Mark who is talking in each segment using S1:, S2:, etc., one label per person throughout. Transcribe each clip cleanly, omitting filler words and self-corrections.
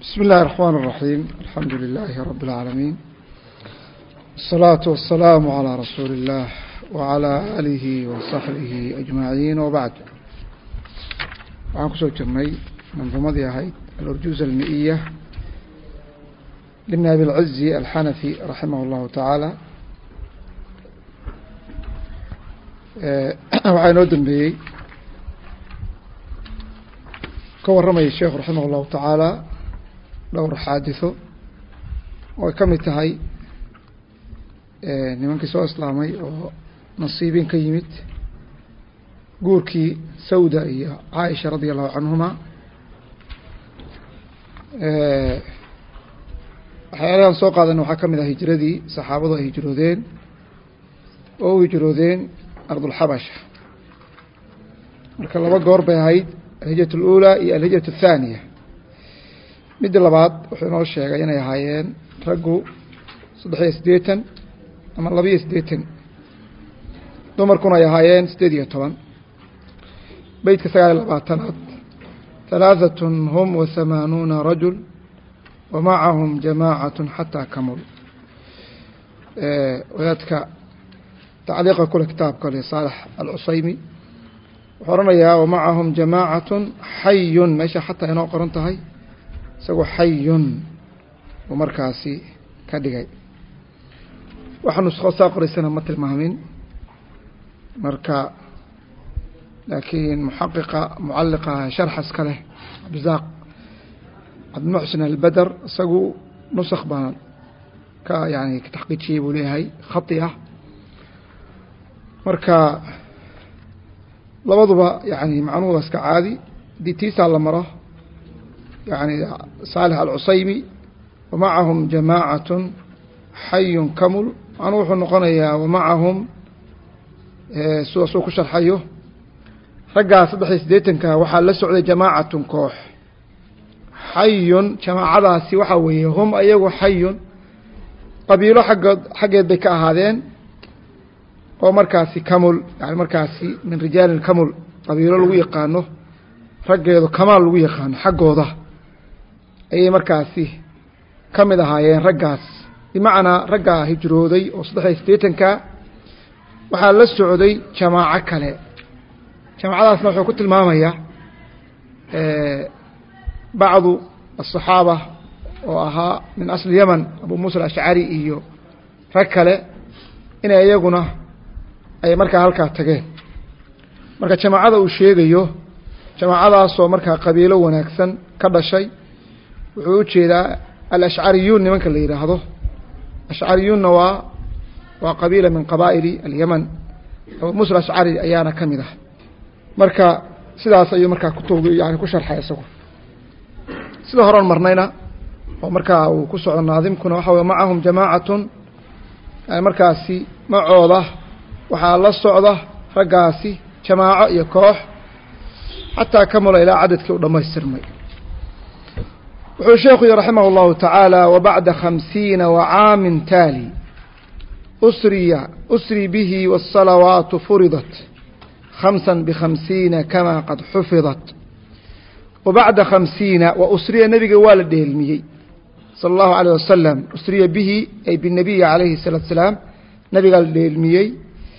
S1: بسم الله الرحمن الرحيم. الحمد لله رب العالمين، الصلاة والسلام على رسول الله وعلى آله وصحبه أجمعين، وبعد. waxaan kusoo jirnay manduumadii ahayd الأرجوز المئية لابن أبي العز الحنفي رحمه الله تعالى. waxaa inoo dambeeyey ka warramaya sheekhu raximah الlahu taعaalى dhowr xaadiثo oo ay ka mid tahay nimankii soo islaamay oo nasiibin ka yimid guurkii sawda iyo caaisha radia allahu canhuma. waxyaalahan soo qaadan waxaa ka mid ah hijradii saxaabadu ay hijroodeen oo u hijroodeen ardulxabasha. marka laba goor bay ahayd alhijrat اlأulى iyo alhijrat الthaaniya. midda labaad wuxuu inoo sheegay inay ahaayeen raggu 83 ama 82, dumarkuna ay ahaayeen 18. beydka 29aad 3 هم و80 رجل ومعهم جماعة حتى كمل. wadaadka tacliiqa kule kitaabka لصالح العصيمي wuxuu oranayaa ومعهم جماعة حي meesha xataa inoo qoran tahay isagoo xayun uu markaasi ka dhigay. waxa nuskho saa qoraysana ma tilmaamin, marka laakiin muxaqiqa mucalliqa sharxa iska leh cabdizaaq cabdimuxsin albeder isagu nusakh baan ka yani ka taxqiijiyey buu leeyahay khati ah. marka labaduba yani macnuhuda iska caadi haddii tiisaa la maro يعني صالح العصيمي ومعهم جماعة حي كمل عنوح النقنية ومعهم سوق شرحيه رجع صدح سديتنك وحال لسعود جماعة كوح حي جماعة راسي وحوي هم أيه حي قبيله حق بك هذين ومركاسي كمل يعني مركاسي من رجال الكمل قبيله الويقانه رجع كمال الويقان حقه ذا ayay markaasi ka mid ahaayeen raggaas. bimacnaa raggaa hijrooday oo 83ka waxaa la socday jamaaco kale. jamaacadaasna wuxuu ku tilmaamayaa bacdu aلصaxaaba oo ahaa min asli yaman abu muusa alashcari iyo rag kale inay iyaguna ay markaa halkaa tageen. marka jamaacada uu sheegayo jamaacadaasoo markaa qabiilo wanaagsan ka dhashay wuxuu u jeedaa alashcariyuun nimanka la yidhaahdo. ashcariyuunna waa qabiila min qabaa'ili alyaman. abu muusa alashcari ayaana ka mid ah. marka sidaas ayuu markaa kutubdu yani ku sharxay isagu. sida horan marnayna oo markaa uu ku socdo naadimkuna waxa weye macahum jamaacatun yani markaasi macooda waxaa la socda raggaasi jamaaco iyo koox xataa kamula ilaa cadadkii u dhammaystirmay. wuxuu sheekhu yihi raximah الlahu taعaalى وبacda 50 وcاam taalي أsri bihi والصalawaaت furidat 5 ب50 kama qad xufidat. وبacda 50 وأsriya nebiga waa la dheelmiyey salى الlahu عalيه wasalam. usriya bihi ay bالnabiyi عalayhi الصلاaةu وaسلاam nebigaa la dheelmiyey.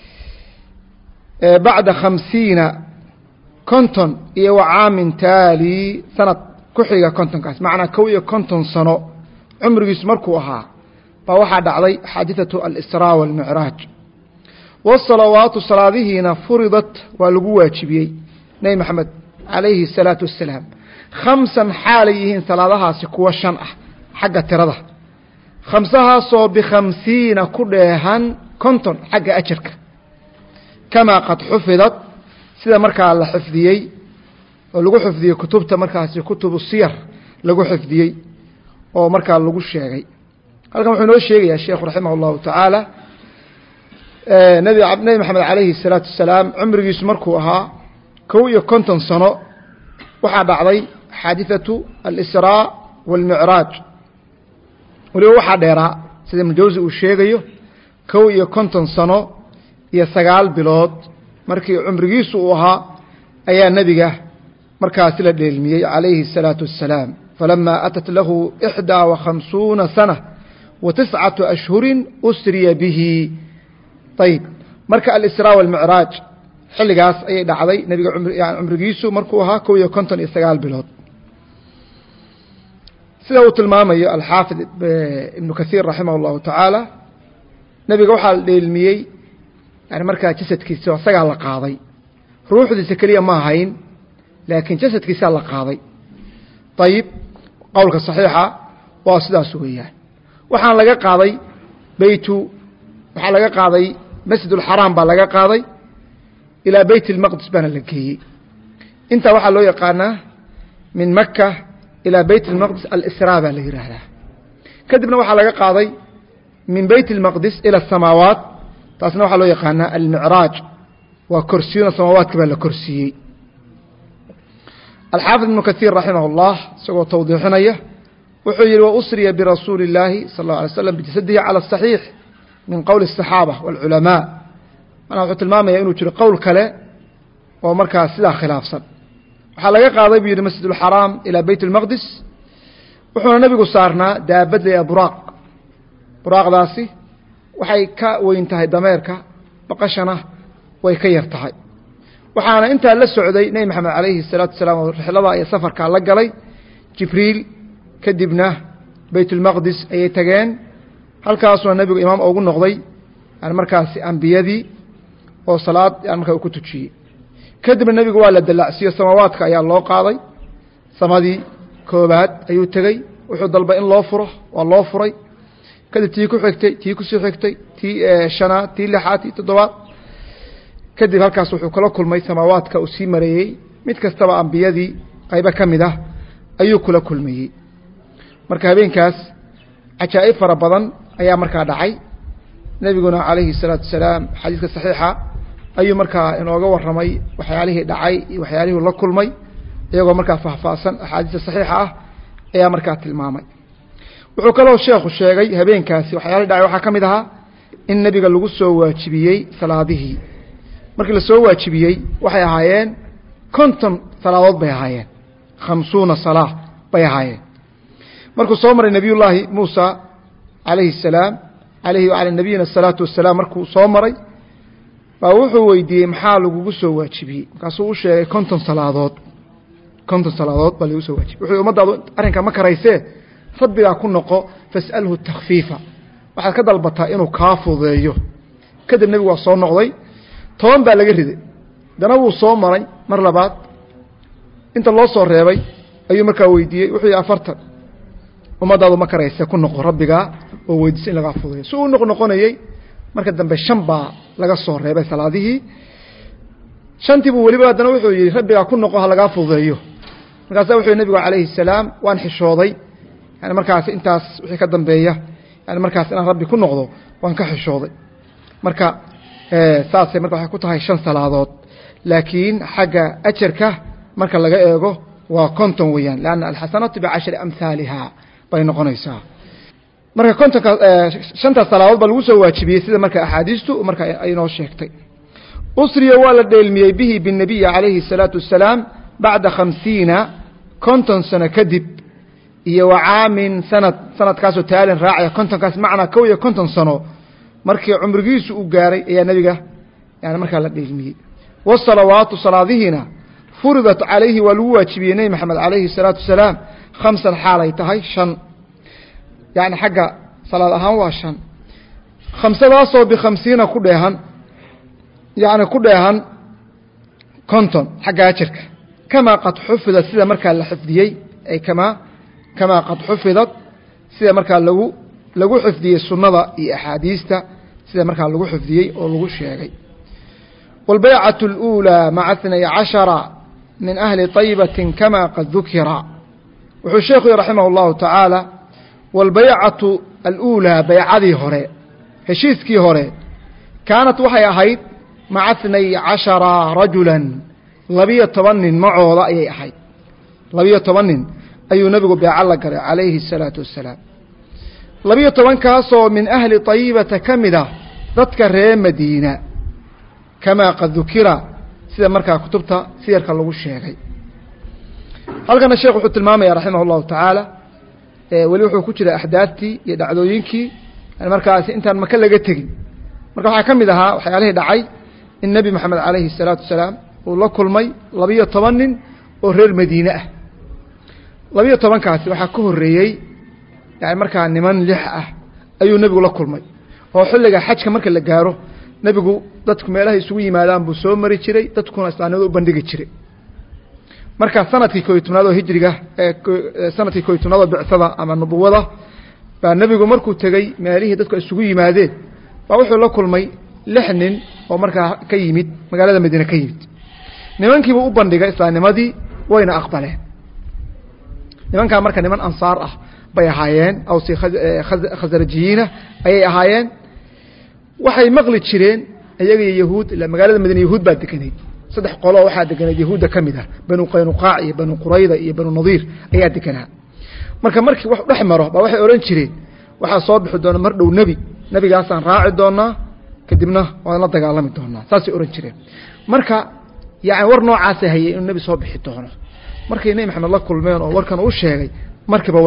S1: bacda 50 konton iyo وcaamin taalي sanad kuxiga kontonkaas macnaa 51 sano cumrigiisu markuu ahaa baa waxaa dhacday xaadiثaةu alإsrاa والmicraaj. والصalawaatu salaadihiina furidat waa lagu waajibiyey nebi maxamed عalayhi الsalaaةu wasalaam 5 xaalay yihiin salaadahaasi kuwa 5 ah xagga tirada 5haasoo ب50 ku dheehan 50 xagga ajarka kamaa qad xufidat sida markaa la xifdiyey oo lagu xifdiyey kutubta markaasi kutubu siyar lagu xifdiyey oo markaa lagu sheegay. halkan wuxuu inoo sheegayaa sheekhu raximah الlahu taعaalى nebi maxamed عalayhi الsalaaةu wasalaam cumrigiisu markuu ahaa 51 sano waxaa dhacday xaadiثaةu alإsrاa والmicraaj. waliba waxaa dheeraa sida ibn jawsi uu sheegayo 51 sano iyo 9 bilood markii cumrigiisu uu ahaa ayaa nebiga markaasi la dheelmiyey عalayhi الsalaaةu wasalaam. فلما أتت له 51 سنة و9 أشهر أسري به. طيب marka الإسراء والمعراج xilligaas ayay dhacday nabiga cumrigiisu markuu ahaa 59 bilood sida uu tilmaamayo al-Haafid ibn Kathir rahimahullahu ta'ala nabiga waxa la dheelmiyay markaa jasadkiisa asaga la qaaday ruuxdiisa kaliya ma ahayn laakiin jasadkiisa la qaaday. طيب qowlka saxiixa waa sidaas weeyaan waxaan laga qaaday waxa laga qaaday masjidul haram baa laga qaaday إلى بيت المقدس بنا لكي انت waxaa loo yaqaanaa من مكة إلى بيت المقدس الإسراء baa la yiraahdaa kadibna waxaa laga qaaday من بيت المقدس إلى السماوات taasna waxaa loo yaqaanaa المعراج waa kursiyada samaawaadka baa la kursiyay. الحافظ ابن كثير رحمه الله isagoo tawdiixinaya wuxuu yiri وأسري برسول الله صلى الله عليه وسلم بجسده على الصحيح من قول الصحابة والعلماء. أنا wuxuu tilmaamayaa inuu jiro qowl kale oo markaas sida khilaafsan waxa laga qaaday biir masjidul haram ila bayt al-maqdis wuxuu nabigu saarnaa daabad ee buraaqdaasi waxay ka weyn tahay dameerka baqashana way ka yar tahay waxaana inta la socday nabi maxamed alayhi salatu wasalaam oo rixlada ay safarka la galay jibriil kadibna bayt al-maqdis ay tageen halkaas oo nabigu imaam ugu noqday markaas anbiyadii oo salaad markaa uu ku tujiyay kadibna nabigu waa la dalaacsiyo samaawaadka ayaa loo qaaday samadii koobaad ayuu tagay wuxuu dalbay in loo furo waa loo furay kadib tii ku xigtay tii ku soo xigtay tii shanaad tii lixaad tii toddobaad kadib halkaas wuxuu kala kulmay samaawaadka uu sii mareeyay mid kastaba anbiyadii qayba kamid ah ayuu kula kulmayay. marka habeenkaas ajaa'ib fara badan ayaa markaa dhacay nabiguna alayhi salatu wasalaam xadiiska saxiixa ayuu markaa inooga waramay waxyaalihii dhacay iyo waxyaalihii la kulmay iyagoo markaa faahfaahsan axaadiista saxiixa ah ayaa markaa tilmaamay. wuxuu kaloo sheekhu sheegay habeenkaasi waxyaalihii dhacay waxaa kamid ahaa in nabiga lagu soo waajibiyey salaadihii markii la soo waajibiyey waxay ahaayeen 50 salaadood bay ahaayeen 50 salaah bay ahaayeen markuu soo maray nabiyullaahi Muusa alayhi salaam عليه وعلى نبينا الصلاة والسلام markuu soo maray baa wuxuu weydiiyay maxaa lagu soo waajibiyay kaasoo uu sheegay 50 salaadood baa lagu soo waajibiyay wuxuu umadaadu arinka ma karaysee rabbiga ku noqo fasalhu takhfiifa waxaad ka dalbataa inuu ka fudeeyo kadib nabigu waa soo noqday 10 baa laga riday dana wuu soo maray mar labaad inta loo soo reebay ayuu markaa weydiiyay wuxuu 40 umadaadu ma karaysa ku noqo rabbiga oo weydiisay laga fudeeyo soo noqonayay marka dambe 5 baa laga soo reebay salaadihii 5tii buu waliba hadana wuxuu yiri rabbiga ku noqo ha laga fudeeyo markaas wuxuu nabigu alayhi salaam waan xishooday yani markaas intaas wixii ka dambeeya yani markaas inaan rabbi ku noqdo waan ka xishooday marka saasay marka waxay ku tahay 5 salaadood laakiin xagga ajarka marka laga eego waa 50 weeyaan laana alhasanatu bi10 amsalha bay noqonaysaa marka 5 salaadood baa lagu soo waajibiyay sida marka ahadiistu marka ay noo sheegtay. usriya wala dheelmiyay bihi bin nabiy alayhi salatu wasalaam ba'da 50 sana kadib iyo waamin sanadkaas oo taalan raacay 50 kaas macna 50 sano markii umrigiisu uu gaaray ayaa nabiga yani marka la dheelmiyay wasalawaatu salaadihina furidat alayhi wa lagu waajibiyay nabi maxamed alayhi salatu wasalaam 5 xaalay tahay 5 يعني حاجة صلاة أهم وعشان 5 daasoo ب50 ku dheehan يعني ku dheehan 50 حاجة أجرك كما قد حفظت sida markaa la xifdiyay ay كما قد حفظت sida markaa lagu xifdiyay sunnada iyo axaadiista sida markaa lagu xifdiyay oo lagu sheegay. والبيعة الأولى مع 12 من أهل طيبة كما قد ذكر. wuxuu الشيخ رحمه الله تعالى والبيعة الأولى بيعدي هوري هشيسكي هوري كانت وحي أحيد مع 12 رجلا 12 معه رأي أحيد 12 أي نبي بيع الله عليه الصلاة والسلام 12 كاسو من أهل طيبة كمدة تذكر مدينة كما قد ذكر سيدا مركا كتبتا سيرك الله الشيخي halkana sheekhu wuxuu tilmaamaya raximahullahu tacaala weli wuxuu ku jira axdaaftii iyo dhacdooyinkii markaasi intaan maka laga tegin marka waxaa ka mid ahaa waxyaalihii dhacay in nebi moxamed calayhi salaatu wasalaam uu la kulmay 12 nin oo reer madiine ah 12kaasi waxaa ka horreeyey yani markaa niman 6 ah ayuu nebigu la kulmay oo xilliga xajka marka la gaaro nebigu dadku meelaha isugu yimaadaan buu soo mari jiray dadkuna islaamnimada u bandhigi jiray marka sanadkii 11 oo hijriga sanadkii 11 oo bicada ama nubuwada baa nebigu markuu tagay meelihii dadku isugu yimaadeen baa wuxuu la kulmay 6 nin oo markaa ka yimid magaalada Madiina ka yimid nimankiiba u bandhigay islaamnimadii wayna aqbaleen nimanka marka niman ansaar ah bay ahaayeen aw si khazrajiina ayay ahaayeen waxay maqli jireen ayaga yahuud ila magaalada Madiina yahuud baa deganay 3 qolo waxa deganay yahuuda kamida banu qaynuqaa iyo banu qurayda iyo banu nadiir ayaa deganaa marka markii wax dhex maro baa waxay oran jireen waxa soo bixi doona mar dhow nabigaas aan raaci doonaa kadibna waan la dagaalami doonaa saasay oran jireen marka yaani war noocaas ah in nabi soo bixi doono markii nabi maxamed la kulmeen oo warkan uu sheegay markiiba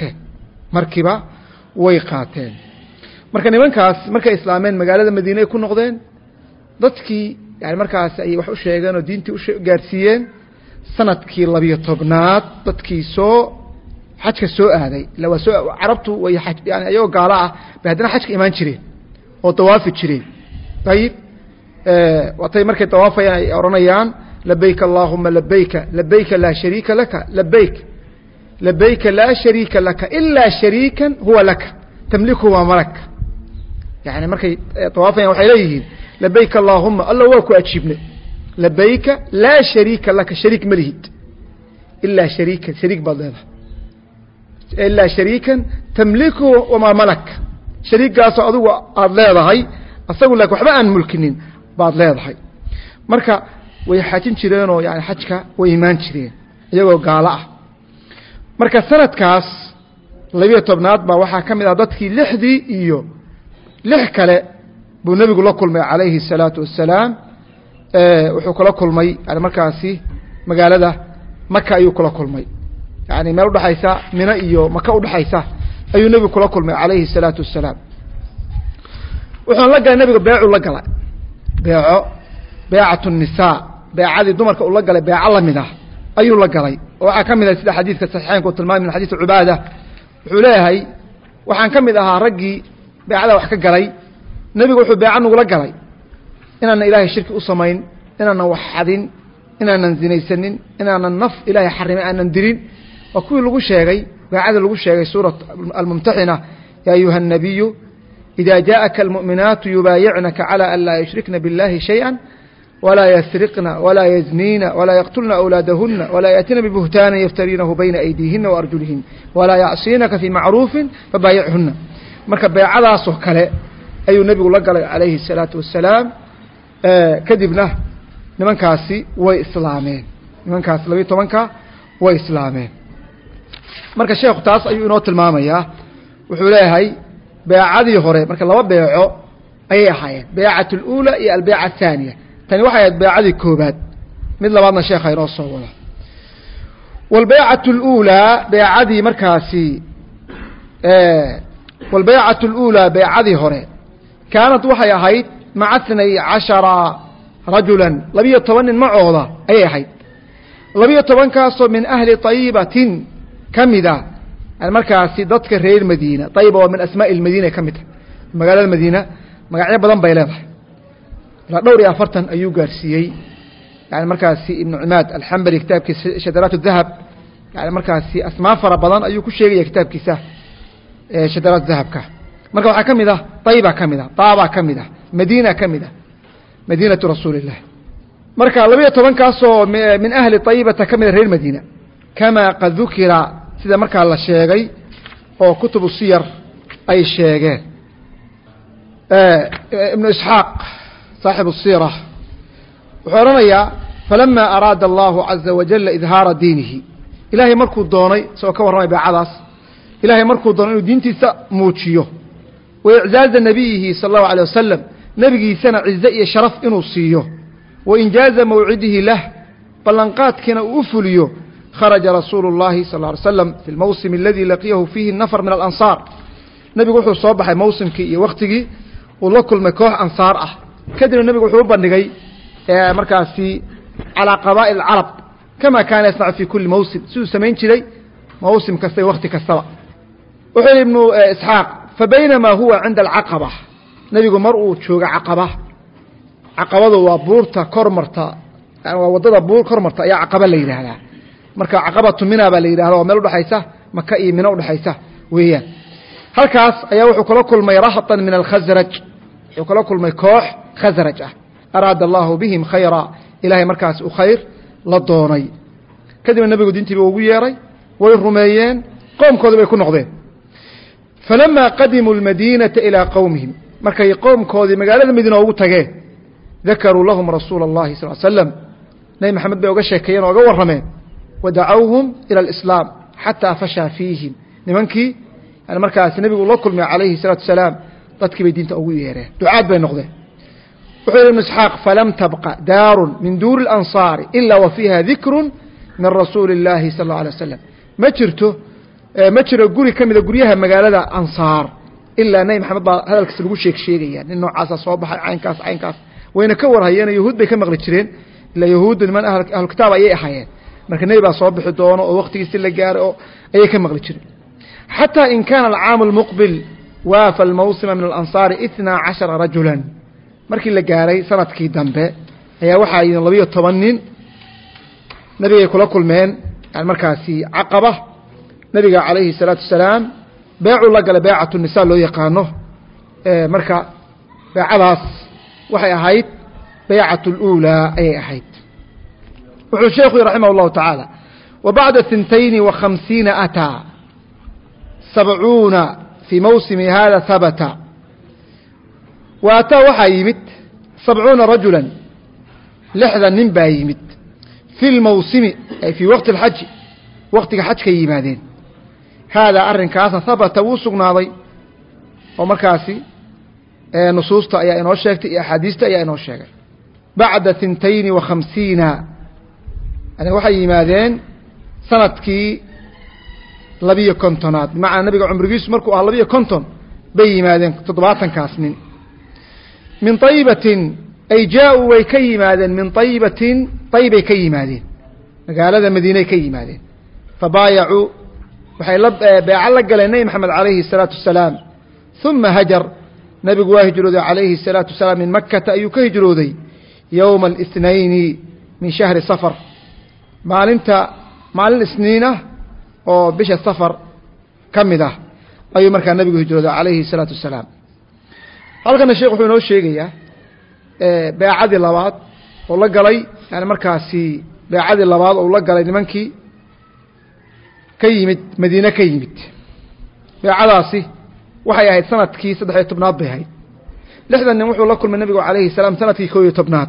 S1: way qaateen marka nimankaas markay islaameen magaalada Madiina ay ku noqdeen dadkii yani markaas ay wax u sheegeen oo diintii u gaarsiiyeen sanadkii 12aad dadkii soo xajka soo aaday la waa soo arabtu way xaj yani ayoo gaala ah baadna xajka iimaan jireen oo tawaafi jireen tayib watay markay tawaafayaan ay oranayaan labbayk allahumma labbayk la sharika laka labbayk la sharika laka illa sharikan huwa laka tamliku wa malak يعني markay tawaafayaan waxay leeyihiin labbayk allahumma allah waa ku ajiibnay labbayk la sharika laka sharik malihid illa sharik badada illa sharikan tamliku wa ma malak sharikaas adigu aad leedahay asagu lak waxba aan mulkinin baad leedahay marka way xajin jireen oo yani xajka way iimaan jireen iyagoo gaala ah marka sanadkaas 12aad baa waxa kamid ah dadkii 6dii iyo 6 kale buu nabigu la kulmay calayhi salaatu wassalaam wuxuu kala kulmay yani markaasi magaalada Maka ayuu kala kulmay yani meel u dhaxaysa Mina iyo Maka u dhaxaysa ayuu nabigu kala kulmay calayhi salaatu wassalaam wuxuu la galay nabigu beecu la galay beecatu nisaa beecadii dumarka uu la galay beeca la mid ah ayuu la galay oo waxa kamid ah sida xadiiska saxiixaynka uu tilmaamay xadiis Ubaada wuxuu leeyahay waxaan kamid ahaa raggii beecada wax ka galay nabigu wuxuu beecan ugu la galay inaan ilaahay shirki u sameyn inaan wax xadin inaan zinaysanin inaan naf ilaahay xarimay aan dirin wa kuwi lagu sheegay beecada lagu sheegay suurat al-mumtahina ya ayuha an-nabiyyu idha ja'aka al-mu'minatu yubay'unaka ala an la yushrikna billahi shay'an ولا يسرقن ولا يزنين ولا يقتلن أولادهن ولا يأتين ببهتان يفترينه بين أيديهن وأرجلهن ولا يعصينك في معروف فبايعهن marka beecadaas oo kale ayuu nabigu la galay calayhi salaatu wassalaam kadibna nimankaasi way islaameen nimankaas 12ka way islaameen marka sheekhu taas ayuu inoo tilmaamayaa wuxuu leeyahay beecadii hore marka laba beeco ayay ahaayeen beecatul uula iyo albeeca thaniya tani waxay ahayd beecadii koobaad mid labaadna sheekha inoo soo wada wal beecatul uula beecadii markaasi والبيعة الأولى بيعذي هوري كانت وحي هيد مع 12 رجلا لم يتونن معوضة أي هيد لم يتون كاسو من أهل طيبة كمدة المركز ضدك الرئي المدينة طيبة ومن أسماء المدينة كمدة مقال المدينة مقال بدن بيلاضح لا دوري أفرتن أيو قارسيي يعني مركز ابن عماد الحنبلي كتاب شجرات الذهب يعني مركز أسماء فربضان أيو كل شيء كتاب كساه شجرات ذهبك marka waxa kamida Tayba kamida Taaba kamida Madiina kamida Madiinatu Rasuulillah marka 12 kaasoo min ahli Tayba kamida reer Madiina kama qad dhukira sida marka la sheegay oo kutubu siyar ay sheegeen ibn Ishaq صاحب السيرة وحرميا فلما أراد الله عز وجل إظهار دينه إلهي مركو الدوني سوى كورمي بعضاس إلهي مركو الدوني ودينتي سأموتشيه وإعزاز نبيه صلى الله عليه وسلم نبي سنة عزائي شرف إنو صيه وإنجاز موعده له بلنقات كان أفليه خرج رسول الله صلى الله عليه وسلم في الموسم الذي لقيه فيه النفر من الأنصار نبي وحو صباح موسم كي وقتي والله كل مكوح أنصار كدر النبي وحو بندقي مركزي على قبائل العرب كما كان يصنع في كل موسم سو سمين شلي موسم كستي وقت كستوى وحول ابن إسحاق فبينما هو عند العقبة نبي مرء شوق عقبة وبورتا كرمرتا وضد بور كرمرتا يا عقبة اللي هذا مركا عقبة منها باللي هذا وملو دحيسة مكة منو دحيسة وهي هالكاس أيها وحكلا كل ما يرهطا من الخزرج وحكلا كل ما يكوح خزرج أراد الله بهم خيرا إلهي مركز أخير للدوني كذب النبي قد انتبه وياري والرميين قوم كذب يكون نقضين فلما قدموا المدينة إلى قومهم مركي قوم كذب مقالة المدينة وقتها ذكروا لهم رسول الله صلى الله عليه وسلم نبي محمد بيوغا شيكيين وقوى الرمين ودعوهم إلى الإسلام حتى فشى فيهم نمانكي يعني مركز النبي الله كل ما عليه الصلاة والسلام ضدك بيدين تأويه دعاء بين نقضين وحول ابن إسحاق فلم تبقى دار من دور الأنصار إلا وفيها ذكر من رسول الله صلى الله عليه وسلم ما جرى قولي كم إذا قوليها مقالة أنصار إلا نبي محمد هذا الكسر يقول شيء يعني إنه عصا صوبح عين كاس وين كور هينا يهود بكم مغلطين إلا يهود من أهل الكتاب أي أحيان لكن النبي صوبح دونه ووقت يستل جار أي كم مغلطين حتى إن كان العام المقبل وافى الموسم من الأنصار 12 رجلا markii la gaaray sanadkii dambe ayaa waxa ay 12 nabiga kula kulmeen aan markaasi aqaba nabiga kaleey salaatu wasalaam bay'u la galay bay'atu nisaa loo yaqaano marka bay'adaas waxay ahayd bay'atu al-ula ay ahayd wuxuu sheekhu rahimahullahu ta'ala wa ba'da 52 ata 70 في موسم هذا ثبت وأتى وحيمت 70 رجلا لحظة ننبا يمت في الموسم أي في وقت الحج وقت الحج كيمادين هذا أرن كاسا ثبت وسقنا ضي ومركاسي نصوص أي إنه شاكت أي حديث أي إنه شاكت بعد 52 أنا وحي يمادين سنة كي لبيه كنتونات مع النبي عمر جيس مركو لبيه كنتون بي يمادين تضباطا كاسنين من طيبة أي جاءوا ويكي مادين من طيبة طيبة كي مادين قال هذا مدينة كي مادين فبايعوا بيعلق لنا محمد عليه الصلاة والسلام ثم هجر نبي واهجرودي عليه الصلاة والسلام من مكة أيك هجرودي يوم الاثنين من شهر صفر مال الاثنين أو بش الصفر كم ده أي مركان نبي هجرودي عليه الصلاة والسلام halkan sheekhu wuxuu noo sheegayaa bay'adii labaad oo la galay yani markaasi bay'adii labaad oo la galay nimankii ka yimid Madiina ka yimid bay'adaasi waxay ahayd sanadkii 13aad bay ahayd lixdan nin wuxuu la kulmay nabiga kaleey salaam sanadkii 11aad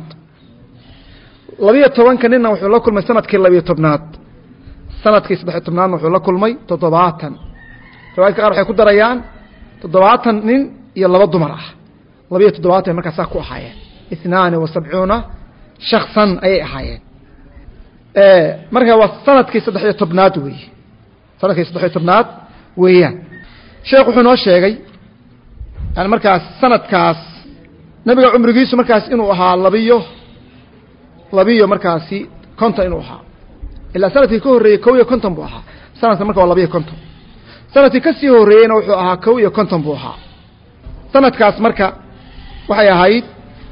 S1: 12 kanina wuxuu la kulmay sanadkii 12aad sanadkii 13aad wuxuu la kulmay 70 riwaayadka qaar waxay ku darayaan 70 nin iyo laba dumar ah labiyo 70 markaas ku ahaayeen 72 shakhsan ay ahaayeen marka waa sanadkii 13aad weeye sanadkii 13aad weeyaan sheekhu wuxuu noo sheegay aan markaas sanadkaas nabiga umrigiisu markaas inuu ahaa labiyo markaasi konta inuu ahaa ila sanadkii ka horeeyay 150 buu ahaa sanadka marka waa 250 sanadkii ka sii horeeyayna wuxuu ahaa 150 buu ahaa sanadkaas marka waxay ahayd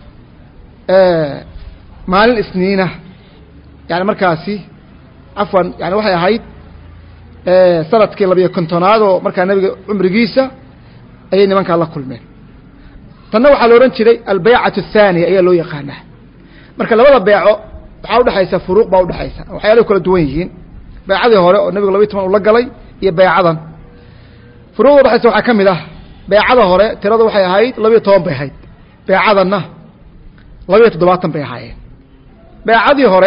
S1: maalin isniina yani markaasi afwan yani waxay ahayd sanadkii 250aad oo marka nabiga umrigiisa ay nimanka la kulmeen tanna waxa la oran jiray al-bay'atu athaniya ayaa loo yaqaanaa marka labada bay'o waxa u dhaxaysa furuuq baa u dhaxaysa waxyaalo kala duwan yihiin bay'adii hore oo nabiga 12 uu la galay iyo bay'adan furuuq dhaxaysa waxa kamid ah bay'ada hore tiradu waxay ahayd 12 bay ahayd bay'adanna 270 bay ahaayeen bay'adii hore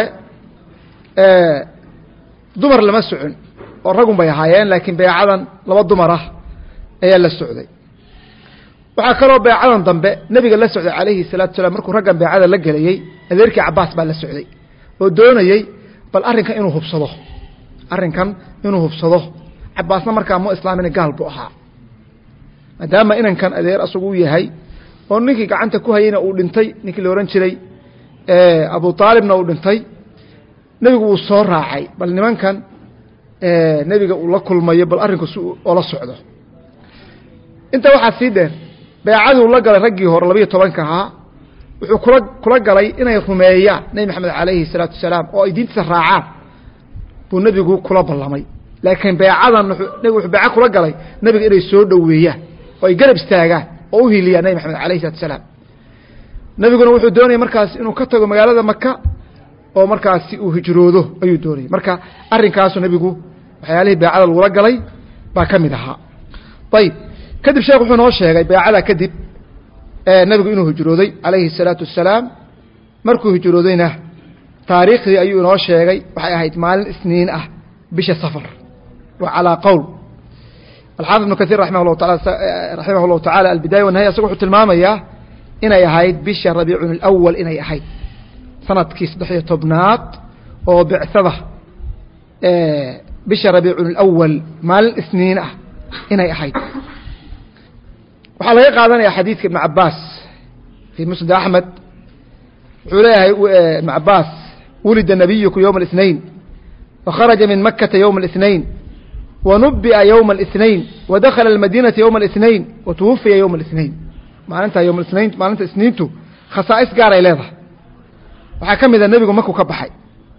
S1: dumar lama socon oo ragum bay ahaayeen laakiin bay'adan laba dumar ah ayaa la socday waxa kale oo bay'adan dambe nabiga la socday kaleey salaatu wasalaam markuu raggan bay'ada la galayay adeerkii Abbas baa la socday oo doonayay bal arrinka inuu hubsado arrinkan inuu hubsado cabaasna markaa ma islaamin gaal buu ahaa maadaama inankan adeer asagu yahay oo ninkii gacanta ku hayayna uu dhintay ninkii la oran jiray Abu Talibna uu dhintay nabigu uu soo raacay bal nimankan nabiga uu la kulmayo bal arrinku oo la socdo inta waxa sii dheer bay'adu la galay raggii hore 12 ahaa wuxuu kula galay inay rumeeyaan nabi maxamed calayhi salaatu wasalaam oo ay diinta raacaan buu nabigu kula ballamay laakiin bay'adan nabigu wuxuu bay'a kula galay nabiga inay soo dhaweeyaan oo ay garab istaagaan oo u hiiliyaan nabi maxamed calayhi salaatu wasalaam nabiguna wuxuu doonayay markaas inuu ka tago magaalada Makka oo markaas uu hijroodo ayuu doonayay marka arrinkaas nabigu waxyaalihii bay'ada lagu galay baa kamid ahaa tayib kadib sheekhu wuxuu noo sheegay bay'ada kadib nabigu inuu hijrooday calayhi salaatu wasalaam markuu hijroodayna taariikhdii ayuu noo sheegay waxay ahayd maalin isniin ah bisha safar wa ala qawl al-hafiz ibn kathir rahimahullahu ta'ala al-bidaya wa nihaya wuxuu tilmaamayaa inay ahayd bisha rabiicul awwal inay ahayd sanadkii 13aad oo bi'sada bisha rabiicul awwal maalin isniin ah inay ahayd waxaa laga qaadanaya xadiidka ibn Abbas fi musnad Ahmad wuxuu leeyahay ibn Abbas ولد نبيك يوم الاثنين وخرج من مكة يوم الاثنين ونبئ يوم الاثنين ودخل المدينة يوم الاثنين وتوفي يوم الاثنين معناتها يوم الاثنين معناتها اثنينته خصائص gaar ay leedahay waxa kamid ah nabigu markuu ka baxay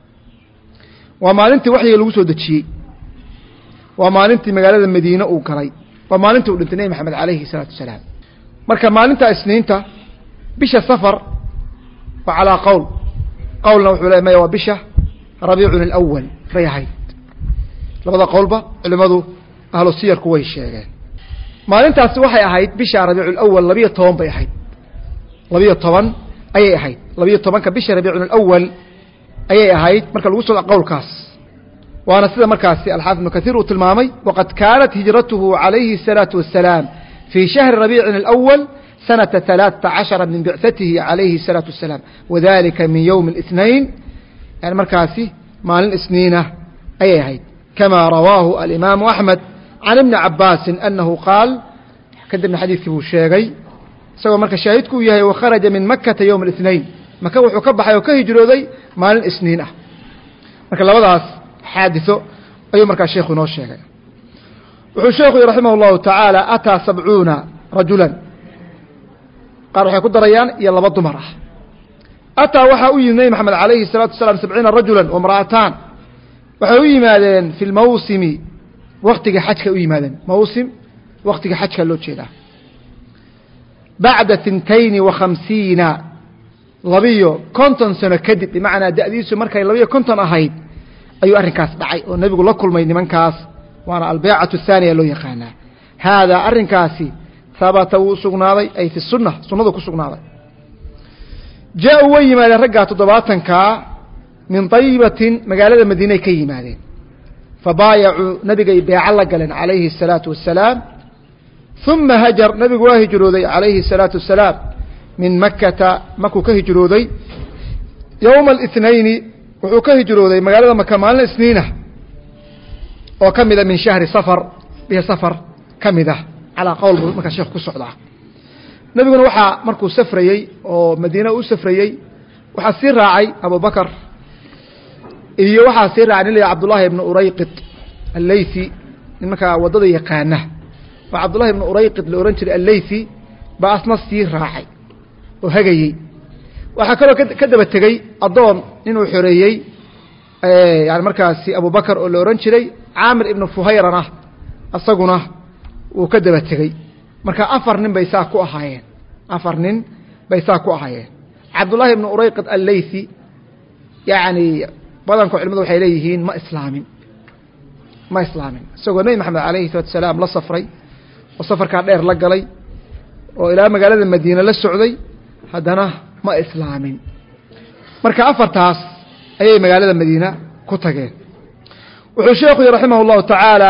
S1: waa maalintii wixii lagu soo dajiyay waa maalintii magaalada Madiina uu galay waa maalintii uu dhintay Maxamed calayhi salaatu wasalaam marka maalinta isniinta bisha safar wa ala qawl qawlna wuxuu leeyahay waa bisha rabiicul awwal fayahayd labada qowlba culimadu ahlu siyarku way sheegeen maalintaas waxay ahayd bisha rabiicul awwal 12 bay ahayd 12 ayay ahayd 12 ka bisha rabiicul awwal ayay ahayd marka lagu soo qowlkaas waana sida markaasi al-hafiz ibn kathir uu tilmaamay waqad kaanat hijratuhu alayhi salatu wassalam fi shahr rabiicul awwal سنة 13 من بعثته عليه الصلاة والسلام وذلك من يوم الاثنين يعني مركاسي مال الاثنين أي هيد كما رواه الإمام أحمد عن ابن عباس أنه قال كدبنا حديث كبو الشيغي سوى مركز شاهدكو يهي وخرج من مكة يوم الاثنين مكة وحكبح وكهجرو ذي مال الاثنين مركز لوضع حادثه أي مركز الشيخ نو الشيغي وحو رحمه الله تعالى أتى 70 رجلا قالوا waxay ku darayaan iyo laba dumar ah ata waxa uu yimid Maxamed calayhi salaatu wasalaam 70 rajulan wa imra'atan waxay u yimaadeen fil mawsimi waqtiga xajka u yimaadeen mawsim waqtiga xajka loo jeedaa ba'da 52 labiyo konton sano kadib macna da'diisu markay labiyo konton ahayd ayuu arrinkaas dhacay oo nabigu la kulmay nimankaas waana al-bay'atu thaniya loo yaqaana hada arrinkaasi ثبت وسقناضي أي في السنة سنة كسقناضي جاءوا ويما لرجع تضباطن كا من طيبة مقالة المدينة كيمادين فبايعوا نبي بيع الله قال عليه الصلاة والسلام ثم هجر نبي واهجروا ذي عليه الصلاة والسلام من مكة مكو كهجروا ذي يوم الاثنين وكهجروا ذي مقالة مكة مال سنينه وكمل من شهر صفر به صفر كمده على قول marka sheekh ku socda nabiguna waxa markuu safrayay oo Madiina uu safrayay waxa sii raacay Abu Bakar iyo waxa sii raacay Abdullah ibn Urayqit al-Laythi marka wadada yaqaana wa Abdullah ibn Urayqit la oran jiray al-Laythi ba asna sii raacay oo hagayay waxa kale ka daba tagay adoon inuu xoreeyay yani markaasi Abu Bakar oo la oran jiray Amir ibn Fuhayrana asaguna uu ka daba tagay marka afar nin bay saa ku ahaayeen Abdullah ibn Urayqit al-Laythi yani badanku culimadu waxay leeyihiin ma islaamin isagoo nabi maxamed alayhi salaam la safray oo safarka dheer la galay oo ilaa magaalada Madiina la socday hadana ma islaamin marka afartaas ayay magaalada Madiina ku tageen wuxuu sheekhu rahimahullahu ta'ala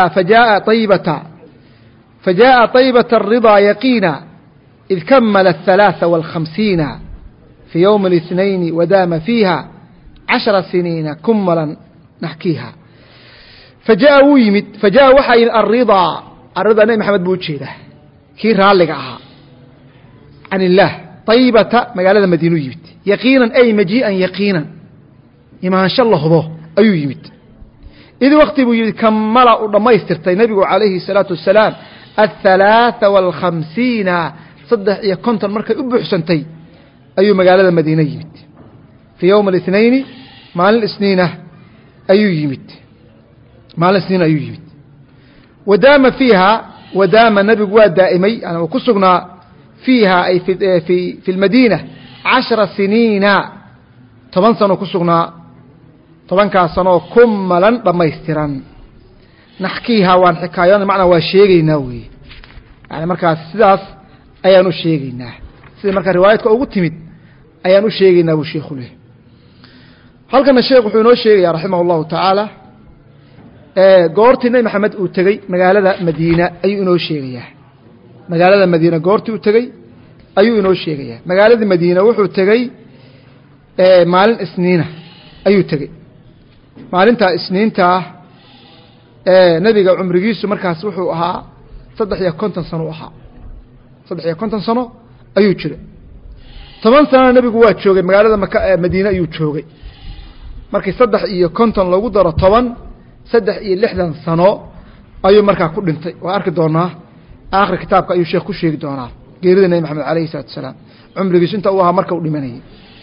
S1: فجاء طيبة الرضا يقينا إذ كمل 53 في يوم الاثنين ودام فيها 10 سنين كملا نحكيها فجاء وحي الرضا نبي محمد بوجيده كي رالق عن الله طيبة مقالة مدينة يمت يقينا أي مجيئا يقينا إما إن شاء الله هو أيو يمت إذ وقت كمل ما يسترتي نبي عليه الصلاة والسلام 53 صدح يكونت المركة أبو حسنتي أيو مقالة مدينة يمت في يوم الاثنين مع الاثنين أيو يمت مع الاثنين أيو يمت ودام النبي دائمي أنا وكسقنا فيها أي في المدينة 10 سنين 8 سنة كسقنا 8 سنة كملا لما يستران نحكيها وان حكايان معنا وشيغينا وي يعني مركز سداس أيانو شيغينا سيدا مركز روايتك أو تمد أيانو شيغينا وشيخ له هل كان الشيخ وحينو شيغي رحمه الله تعالى goortii nabi maxamed uu tagay magaalada madiina ayuu inoo sheegayaa magaalada madiina goortii uu tagay ayuu inoo sheegayaa magaalada madiina wuxuu tagay maalin isniina ayuu tagay maalinta isniinta nabiga umrigiisu markaas wuxuu ahaa 350 sano ahaa 350 sano ayuu jiray 10 sano nabigu waa joogay magaalada madiina ayuu joogay markii 350 lagu daro 10 3 sano ayuu markaa ku dhintay waa arki doonaa aakhir kitaabka ayuu sheekhu sheegi doonaa geerida nabi maxamed alayhi salaatu wasalaam umrigiisu inta uu ahaa marka uu dhimanayay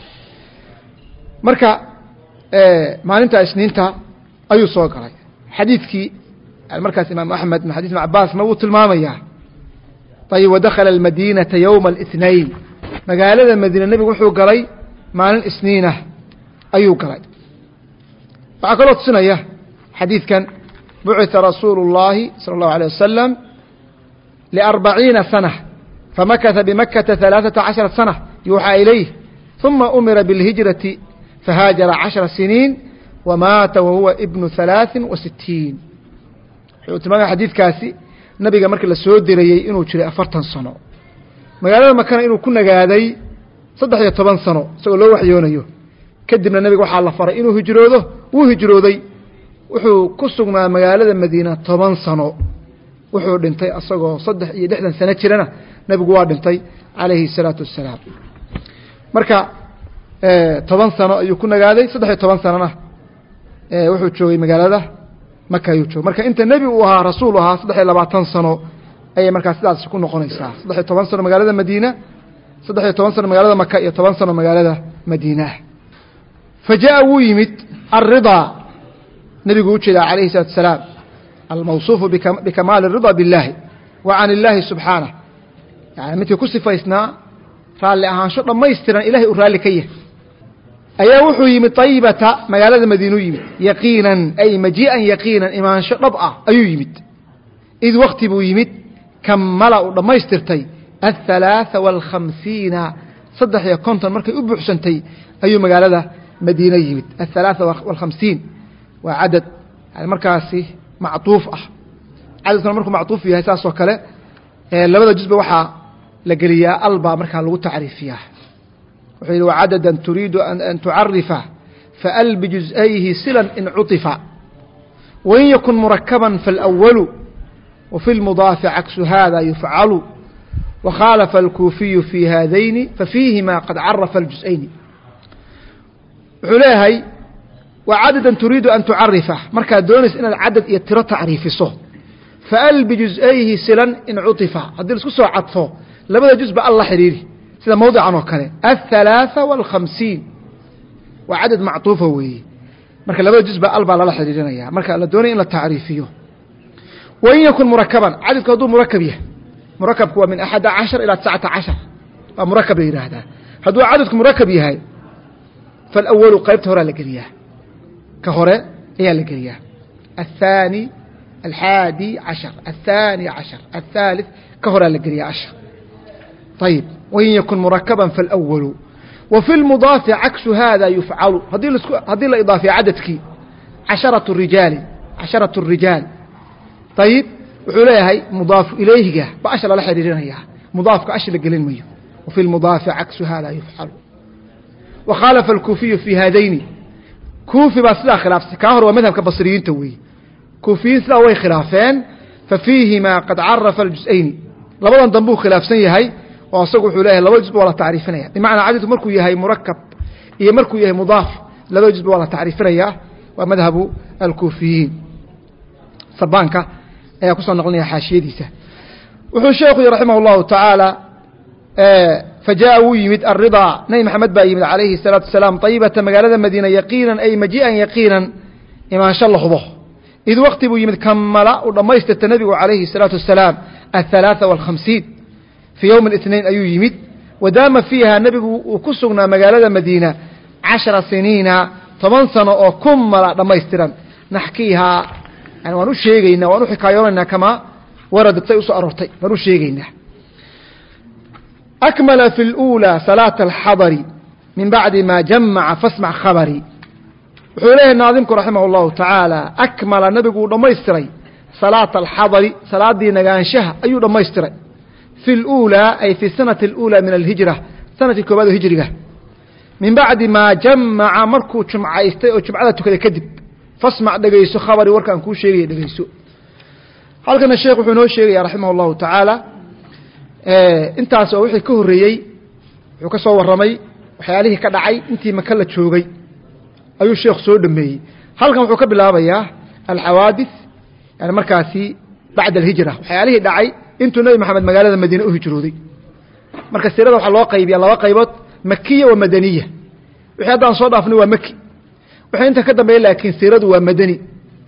S1: marka maalinta isniinta ayuu soo galay xadiidkii markaas imaam ahmed min xadiis Abbas ma uu tilmaamayaa طيب ودخل المدينة يوم الاثنين magaalada madiina nabigu wuxuu galay maalin isniina ayuu galay waxa kale oo tusinaya حديث كان بعث رسول الله صلى الله عليه وسلم 40 سنة فمكث بمكة 13 سنة يوحى إليه ثم أمر بالهجرة فهاجر 10 سنين ومات وهو ابن 63 تمام حديث كاسي نبي مركز لسود دريي إنه شري 40 سنة مقالة مكان إنه كنا قادي 13 سنة سأقول له وحيونه كدمنا النبي وحى الله فرق إنه هجروده وهجرودي wuxuu ku sugnaa magaalada Madiina 10 sano wuxuu dhintay asagoo 3 sano jirana nabigu waa dhintay alayhi salatu wassalaam marka 10 sano ayuu ku nagaaday 13 sanana wuxuu joogay magaalada Makka ayuu joogay marka inta nabi uu ahaa rasuul ahaa 23 sano ay marka sidaas ku noqonaysaa 13 sano magaalada Madiina 13 sano magaalada Makka iyo 10 sano magaalada Madiina فجاء ويمت الرضا نبي قوتشي عليه الصلاة والسلام الموصوف بكمال الرضا بالله وعن الله سبحانه يعني متى كسف يسنا فاللي أهان شرط ما يسترن إلهي أرالي كيه أي وحي من طيبة مقالة المدينة يمت يقينا أي مجيئا يقينا إما شرط ربعة أي يمت إذ وقت بو يمت كمل ما يسترتي 53 صدح يكونت المركة أبو حسنتي أي مقالة مدينة يمت 53 وعدد المركاسي معطوف عدد المركو معطوف فيها أساس وكله لبدا جزء وحا لقليا ألبا مركا لو تعريف فيها وحيلو عددا تريد أن تعرفه فأل بجزئيه سلا إن عطفا وإن يكن مركبا فالأول وفي المضاف عكس هذا يفعل وخالف الكوفي في هذين ففيهما قد عرف الجزئين عليهي وعددا تريد أن تعرفه مركا دونس إن العدد يترى تعريفه فأل بجزئيه سلا إن عطفه هذا السكسو عطفه لبدا جزء بقى الله حريري سيدا موضع عنه كان 53 وعدد معطوفه وي مركا لبدا جزء بقى الله حريرنا إياه مركا لدوني إن التعريفيه وإن يكون مركبا عدد كودو مركبيه مركب هو من 11 إلى 19 مركب هذا هذا عدد مركب هاي فالأول قيبته هرى لقلياه كهراء هي الجريئة الثاني 11 الثاني 10 الثالث كهراء الجريئة 10 طيب وإن يكن مركبا فالأول وفي المضاف عكس هذا يفعل هذه الإضافة عددك 10 الرجال طيب وحوليها هي مضاف إليه جاء بأشر لحريرين هي مضاف كأشر الجلين ميو وفي المضاف عكس هذا يفعل وخالف الكوفي في هذين كوفي بس لا خلاف كاهر ومذهب كبصريين توي كوفيين سلا way khilaafeen ففيهما قد عرف الجزئين labadan dambu khilaafsan yahay oo asagu wuxuu leeyahay laba juz wala taariifinaya bimaana cadadu markuu yahay murakkab iyo markuu yahay mudaaf laba juz wala taariifinaya wa madhabu al-kufiyin sabanka ayaa ku soo noqonaya xaashiyadiisa wuxuu sheekhu rahimahullahu ta'ala فجاءوا يمد الرضا نبي محمد با يمد عليه الصلاة والسلام طيبة مقالة مدينة يقينا أي مجيئا يقينا إما شاء الله خضوه إذ وقت بو يمد كملا ولما يستت النبي عليه الصلاة والسلام 53 في يوم الاثنين أيو يمد ودام فيها النبي وكسرنا مقالة مدينة 10 سنين 8 سنة وكملا لما يسترن نحكيها يعني وانو شيغينا وانو حكايونا كما وردت يسو أرورتي وانو شيغينا أكمل في الأولى صلاة الحضر من بعد ما جمع فاسمع خبري وحوليه الناظمك رحمه الله تعالى أكمل النبي دميستري صلاة الحضر صلاة دي نغانشها أيو دميستري في الأولى أي في السنة الأولى من الهجرة سنة كوباد هجرية من بعد ما جمع مركو جمعيستي أو جمعاتك كده كذب فاسمع دقيسو خبري وركان كو شيء دقيسو هل كان الشيخ وحنو الشيخ رحمه الله تعالى intaas oo wixii ka horeeyay wuxuu ka soo waramay waxyaalihii ka dhacay intii maka la joogay ayuu sheekh soo dhameeyay halkan wuxuu ka bilaabayaa al-hawadith yani markaasi bacda al-hijra waxyaalihii dhacay intuu nabi maxamed magaalada madiina u hijrooday marka sirada waxa loo qaybiyaa laba qaybood makkiya iyo madaniya wixii hadaan soo dhaafnay waa makki wixii inta ka dambeeyay laakiin siradu waa madani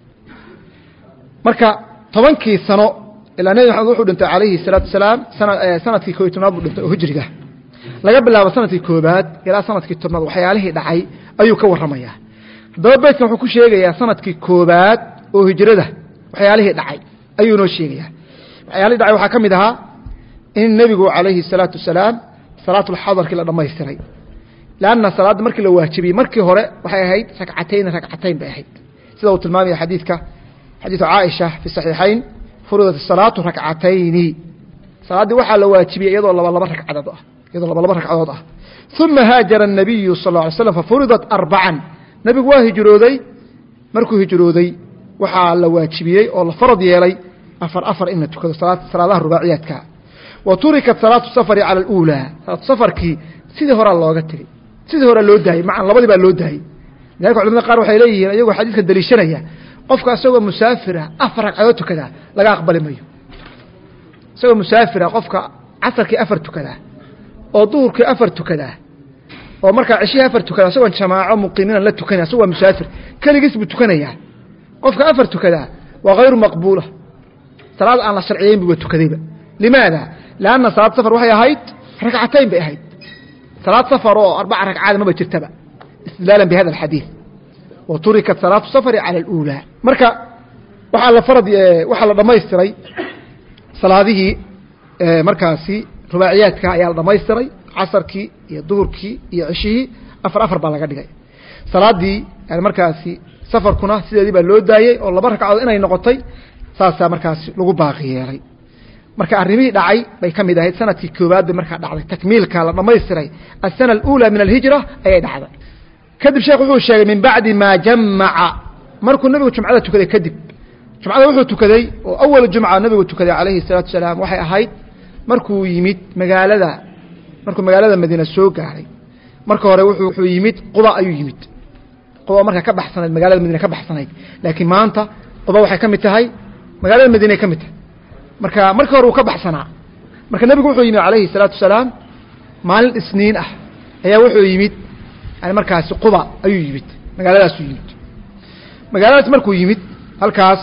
S1: marka 10 sano إلا نبي محمد وحده أنت عليه الصلاة والسلام سنة كويتنا بدأ هجرة لا قبل لا سنة كوبات إلى سنة كتبنا وحياله دعي أيو كور رمية ده بيت ما حكوا شيء يا سنة كوبات وهجرة وحياله دعي أيو نوشيء وحياله دعي وحكم ده إن النبي عليه الصلاة والسلام صلاة الحضر كلا ما يستري لأن صلاة مركي لو واجبي مركي هراء وحياهيد ركعتين بأحد سيدة المامي حديث عائشة في الصحيحين فرضت الصلاة ركعتين صلاة وحى لو واجبية يضع الله بركة ثم هاجر النبي صلى الله عليه وسلم ففرضت 4 نبي هجرودي مركو هجرودي وحى لو واجبية والله فرض يلي أفر إن تكذا صلاة رباعياتك وتركت صلاة السفر على الأولى صلاة السفر كي سيدي هراء الله قتلي سيدي هراء اللودهي مع لبدي بقى اللودهي لذلك علمنا قالوا حيليه أيوه حديث الدليشانية qofka asagoo musaafira afar ragcadood tukada laga aqbali mayo asagoo musaafira qofka casarkii afar tukada oo duhurkii afar tukada oo marka cishii afar tukada asagoo jamaaco muqiimiin la tukanaya asagoo musaafir kaligiis buu tukanaya qofka afar tukada waa غير مقبولة salaad aan la sharciyeyn buu tukadayba limaada laana salaad safar waxay ahayd ragcatayn bay ahayd salaad safar oo 4 ragcaad ma jirtaba istidlaalan bihada alhadith وتركت صلاة السفر على الأولى مركا وحال فرض وحال ضميستري صلاته مركاسي رباعياتك يا ضميستري عصركي يا ظهركي يا عشيه أفر بلا غدغاي صلاة دي يعني مركاسي سفر كنا سيدي با لو دايay oo laba ragcadood inay noqotay saasa markaasi lagu baaqiyay marka arrimii dhacay bay kamid ahayd sanadkii koobaad marka dhacday takmiilka la dhameystiray as-sana al-ula min al-hijra ay dhacday كذب شيخ وحو الشيخ من بعد ما جمع مركو النبي جمعة تكذي كذب جمعة وحو تكذي وأول الجمعة النبي تكذي عليه الصلاة والسلام وحي أهيد مركو يميت مقالة مدينة السوق علي مركو وحو يميت قضاء أيو يميت قضاء مركا كبح سنة مقالة المدينة كبح سنة لكن ما أنت قضاء وحي كمتهاي مقالة المدينة كمتها مركا رو كبح سنة مركا النبي وحو يميت عليه الصلاة والسلام مع السنين هي وحو يميت يعني مركز قضاء أيو يميت مقالة يميت مقالة مركو يميت هالكاس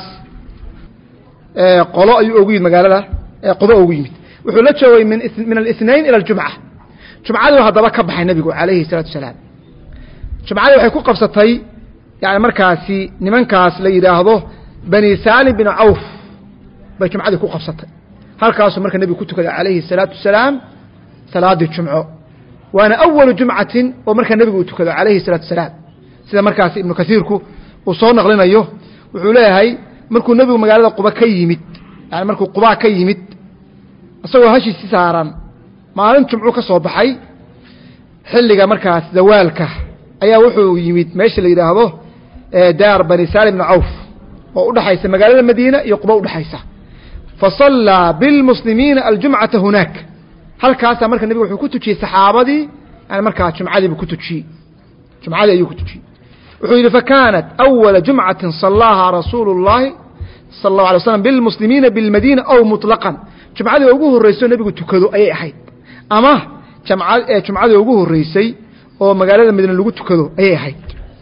S1: قضاء أيو أوجيد مقالة قضاء أوجيد وحولت شوي من الاثنين إلى الجمعة جمعة هذا بكبح النبي عليه الصلاة والسلام جمعة وحيكون قفصتي يعني مركزي نمنكاس ليراهضه بني سالم بن عوف بجمعة يكون قفصتي هالكاس مركز النبي كنت عليه الصلاة والسلام صلاة الجمعة وأنا أول جمعة ومركز النبي كنت عليه الصلاة والسلام سيدا مركز ابن كثيركو وصورنا غلنا أيوه وحولها هاي مركز النبي مقالة قبا كيمت يعني مركز قبا كيمت أصوى هاشي سيسارا ما أنتم عوك صوبحي حلقة مركز ذوالك أيها وحو يميت ماشي اللي يراهضه دار بني سالم بن عوف ودحيسة مقالة المدينة يقبا ودحيسة فصلى بالمسلمين الجمعة هناك هل كاسا مركا النبي وحو كتوشي صحابتي يعني مركا جمعة بكتوشي جمعة أيو كتوشي وحو فكانت أول جمعة صلاها رسول الله صلى الله عليه وسلم بالمسلمين بالمدينة أو مطلقا جمعة يوجوه الرئيسي النبي تكذو أي أحد أما جمعة يوجوه الرئيسي أو مقالة المدينة اللي تكذو أي أحد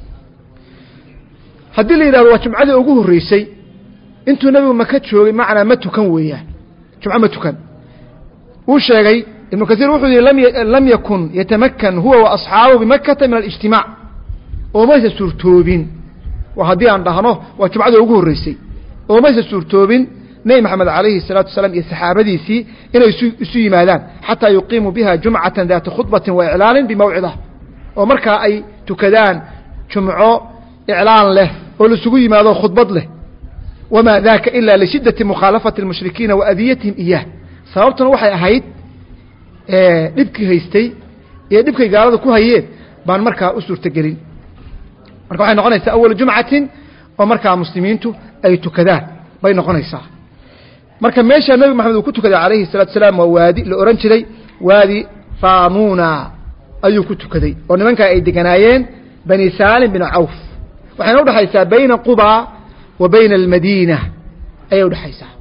S1: هدي لي إذا هو جمعة يوجوه الرئيسي انتو نبي ما كتشوغي معنا ما تكن وياه جمعة ما تكن وشاغي ابن كثير وحده لم يكن يتمكن هو وأصحابه بمكة من الاجتماع وما يسورتوبين وهدي عن دهنه وجمعة يوجوه الرئيسي وما يسورتوبين نبي محمد عليه الصلاة والسلام الصحابة ديسي إنه يسوي مالان حتى يقيموا بها جمعة ذات خطبة وإعلان بموعظة ومركا أي تكدان جمعة إعلان له ولسوي ماذا خطبة له وما ذاك إلا لشدة مخالفة المشركين وأذيتهم إياه سببتنا وحي أهيد dhibkii haystay iyo dhibkay gaalada ku hayeen baan markaa u suurtagelin marka waxay noqonaysaa awal jumcatin oo markaa muslimiintu ay tukadaan bay noqonaysaa marka meesha nabi maxamed uu ku tukaday calayhi salaatu wasalaam waa waadi la oran jiray waadi faamuna ayuu ku tukaday oo nimanka ay deganaayeen bani salim bin auf waxayna u dhaxaysaa bayna quba wa bayna almadina ayuu dhaxaysaa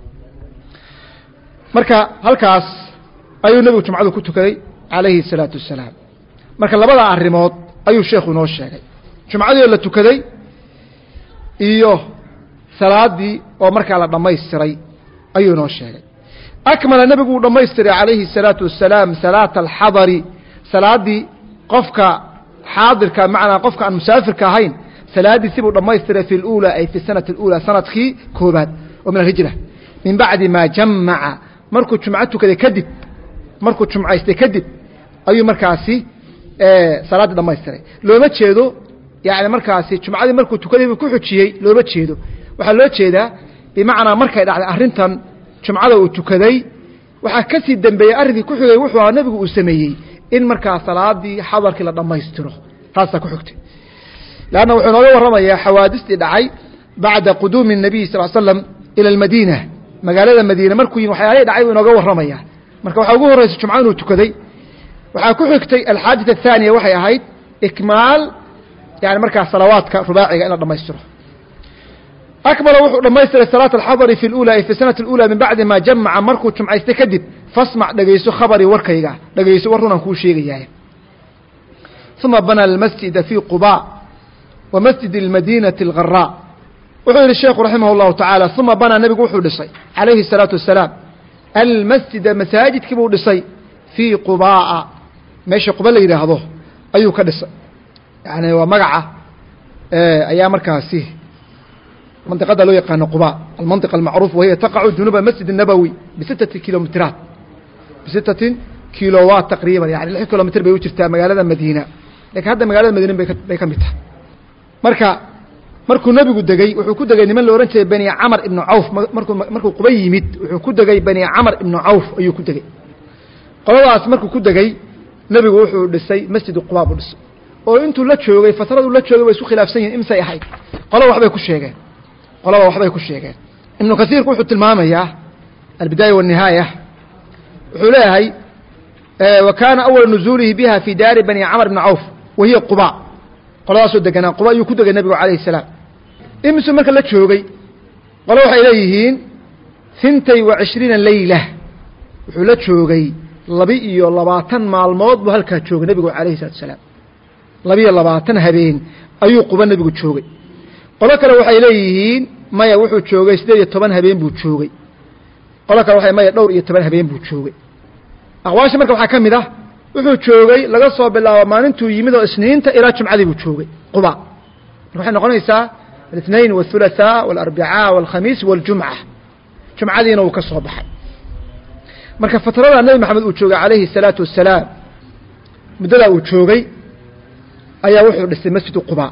S1: marka halkaas ayuu nabigu jumcada ku tukaday calayhi salaatu wasalaam marka labada arimood ayuu sheekhu noo sheegay jumcadii la tukaday iyo salaadii oo markaa la dhammaystiray ayuu noo sheegay akmala nabigu uu dhammaystiray calayhi salaatu wasalaam salaata alxadari salaadii qofka xaadirka macnaa qofka aan musaafirka ahayn salaadii sibuu dhammaystiray fi اlأuulى ay fi sanati اlأuulى sanadkii koobaad oo min alhijra min bacdi maa jamaca markuu jumco tukaday kadib markuu jumcaystay kadib ayuu markaasi salaadii dhammaystiray looma jeedo yani markaasi jumcadii markuu tukaday ku xujiyey looma jeedo waxaa loo jeedaa bimacnaa markay dhacday arrintan jumcada uu tukaday waxaa ka sii dambeeyey arrinkii ku xigay wuxuu ahaa nebigu uu sameeyey in markaa salaadii xadarkii la dhammaystiro taasaa ku xigtay leanna wuxuu nooga warramayaa xawaadistii dhacay bacda quduumi الnabiy sal slam ila almadiina magaalada madiina markuu yimi waxyaalihii dhacay buu inooga warramayaa marka waxaa ugu horraysa jumca inuu tukaday waxaa ku xigtay alxaadita athaaniya waxay ahayd ikmaal yani markaa salawaadka rubaaciga in la dhammaystiro akmala wuxuu dhammaystiray salaat alxadari fi اlأuulى ay fi sanati اlأuulى min bacdi maa jamaca markuu jumcaystay kadib fasmac dhegayso khabarii warkayga dhegayso war runaan kuu sheegayahay uma bana almasjida fii quba wa masjid اlmadinati اlgarا wuxuu yihi sheekhu raximah اllahu tacaala uma banaa nebigu wuxuu dhisay calayhi الsalaatu wasalaam almasjida masaajidkii buu dhisay fii qubaa'a meesha quba la yidhaahdo ayuu ka dhisay yani waa magaca ayaa markaasi منطقة لو يقان قباء المنطقة المعروفة وهي تقع جنوب المسجد النبوي ب6 كيلومترات ب6 كيلوات تقريبا يعني 6 كيلومتر bay u jirtaa magaalada Madiina laakiin hadda magaalada Madiina bay ka mid tahay markuu nabigu degay wuxuu ku degay niman la oran jiray bani Amr ibn Auf markuu Qubay yimid wuxuu ku degay bani Amr ibn Auf ayuu ku degay qoladaas markuu ku degay nabigu wuxuu dhisay masjid Quba buu dhisay oo intuu la joogay fatradu la joogay way isku khilaafsan yihiin imsay ahayd qolo wax bay ku sheegeen qolaba waxbay ku sheegeen ibnu kasiirku wuxuu tilmaamayaa albidaaya walnihaaya wuxuu leeyahay wa kaana awal nuzuulihi biha fi daari bani camr ibn cawf wa hiya quba qoladaasoo deganaa quba ayuu ku degay nabigu calayhi salaam imisuu marka la joogay qolo waxay leeyihiin 22 leyla wuxuu la joogay 22 maalmood buu halkaa joogay nabigu calayhi salaatu wasalaam 22 habeen ayuu quba nabigu joogay qolo kale waxay leeyihiin maya wuxuu joogay 18 habeen buu joogay qolo kale waxay maya dhowr iyo 10 habeen buu joogay aqwaasha marka waxaa ka mid ah wuxuu joogay laga soo bilaabo maalintuu yimid oo isniinta ilaa jumcadii buu joogay quba waxay noqonaysaa الاثنين والثلاثاء والاربعاء والخميس والجمعة jumcadiina uu ka soo baxay marka fatrada nabi maxamed uu joogay calayhi salaatu wasalaam muddada uu joogay ayaa wuxuu dhisay masjid quba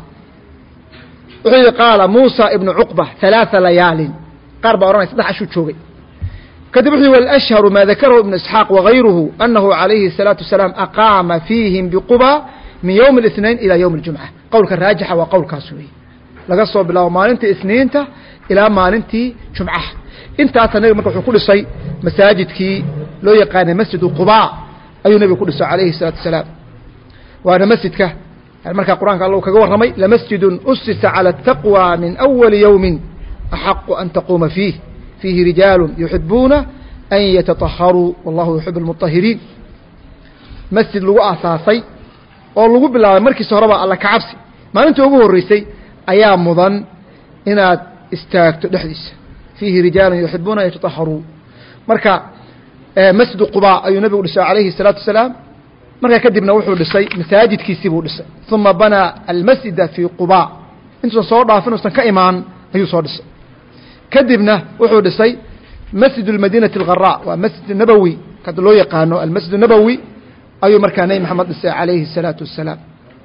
S1: wuxuu qaala Muusa ibn Uqba 3 layaalin qarba oranay 3 ashu joogay kadib wuxuu wal ashhar ma dhakarahu ibn Ishaq wa ghayruhu annahu alayhi salatu wasalam aqama fihim biquba min yawm al-ithnain ila yawm al-jum'ah qawlka raajixa wa qawlkaas weey laga soo bilaabo maalinta isniinta ilaa maalintii jumcaha intaasa nabiga marka wuxuu ku dhisay masaajidkii loo yaqaanay masjidu Quba ayuu nabigu ku dhisay calayhi salaatu wasalaam waana masjidka marka quraanka Allah kaga warramay la masjidun ussisa ala taqwa min awwal yawmin ahaqqu an taquma fihi rijalun yuhibbuna an yatatahharu wallahu yuhibbul mutahhirin masjid lagu aasaasay oo lagu bilaabay markii horeba alla ka cabsi maalintii ugu horeysay ayaa mudan inaad istaagto dhexdiisa fihi rijalun yuhibbuna an yatatahharu marka masjid Quba ayuu nabigu dhisay calayhi salaatu wasalaam marka kadibna wuxuu dhisay masaajidkiisii buu dhisay thumma bana almasjida fi Quba intuu soo dhaafin oo ka imaan ayuu soo dhisay kadibna wuxuu dhisay masjid almadinah algharra wa masjid nabawi kad loo yaqaano almasjid nabawi ayuu markaa nabi maxamed dhisay calayhi salaatu wasalaam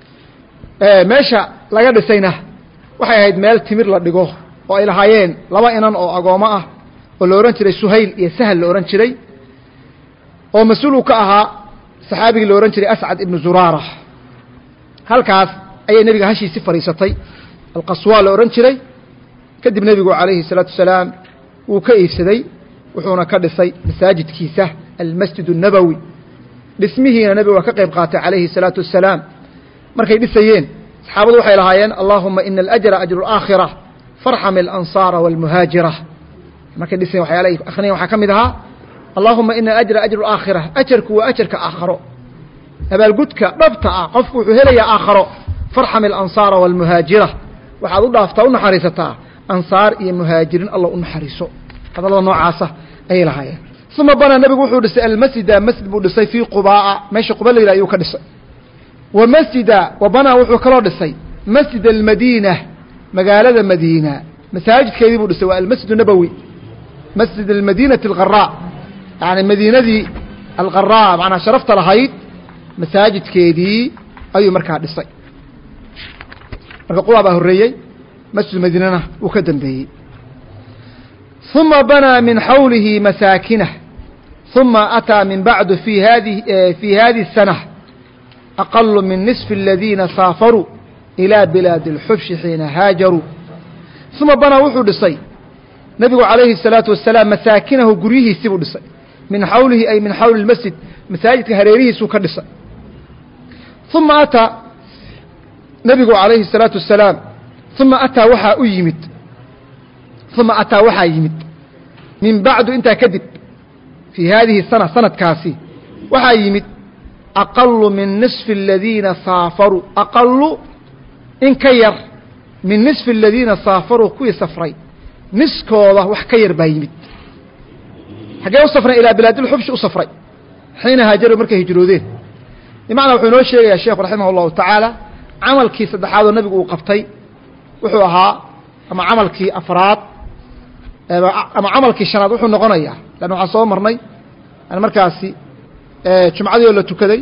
S1: meesha laga dhisayna waxay ahayd meel timir la dhigo oo ay lahaayeen laba inan oo agoomo ah oo la oran jiray Suhayl iyo Sahal la oran jiray oo mas'uul ka ahaa saxaabiga la oran jiray As'ad ibn Zurara halkaas ayay nabiga hashiisi fariisatay alqaswa la oran jiray kadib nabigu calayhi salaatu wasalaam uu ka iibsaday wuxuuna ka dhisay masaajidkiisa almasjid an-nabawi dhismihiina nabigu ka qayb qaatay calayhi salaatu wasalaam markay dhisayeen saxaabadu waxay lahaayeen allahumma innal ajra ajru al-aakhirah farham al-ansara wal muhajira markay dhisay waxyaalaha akhriin waxa kamid aha allahumma innal ajra ajru al-aakhirah ajrku wa ajrka aakhiro abaalgudka dhabta ah qofku wuxuu helayaa aakhiro farham al-ansara wal muhajira waxaad u dhaaftaa u naxariisataa ansaar iyo muhaajiriin Allah u naxariiso hadalada noocaasa ay lahaayeen ثم بنى النبي وحو دسay المسجد مسجد buu dhisay في قباء meesha Quba la yiraahdo ka dhisay ومسجد وبنى wuxuu kala dhisay مسجد المدينة magaalada Madiina masaajidkeedii buu dhisay waa المسجد النبوي مسجد المدينة الغراء يعني مدينتي الغراء macna sharafta lahayd masaajidkeedii ayuu markaa dhisay marka Quba baa horeeyay مسجد المدينة uu ka dambeeyay ثم بنى من حوله مساكنه ثم أتى من بعد في هذه السنة أقل من نصف الذين سافروا إلى بلاد الحبش حين هاجروا ثم بنى وحو دسي نبي عليه الصلاة والسلام مساكنه قريه سيبو دسي من حوله أي من حول المسجد مساجد هريريه سوكا دسي ثم أتى نبي عليه الصلاة والسلام ثم أتى وحا أيمت ثم أتى وحا يمت من بعد انت كذب في هذه السنة سنة كاسي وحا يمت أقل من نصف الذين سافروا أقل إن كير من نصف الذين سافروا كوي سفري نسكو الله وحكير بايمت حقا وصفنا إلى بلاد الحبش وصفري حين هاجروا مركة هجرودين لمعنى وحنو الشيء يا شيخ رحمه الله تعالى عمل كي صدحاذو النبي وقفتي وحوها أما عمل كي أفراد ama amalkii shanaad wuxuu noqonayaa lan waxa soo marnay aan markaasi jumcadii la tukaday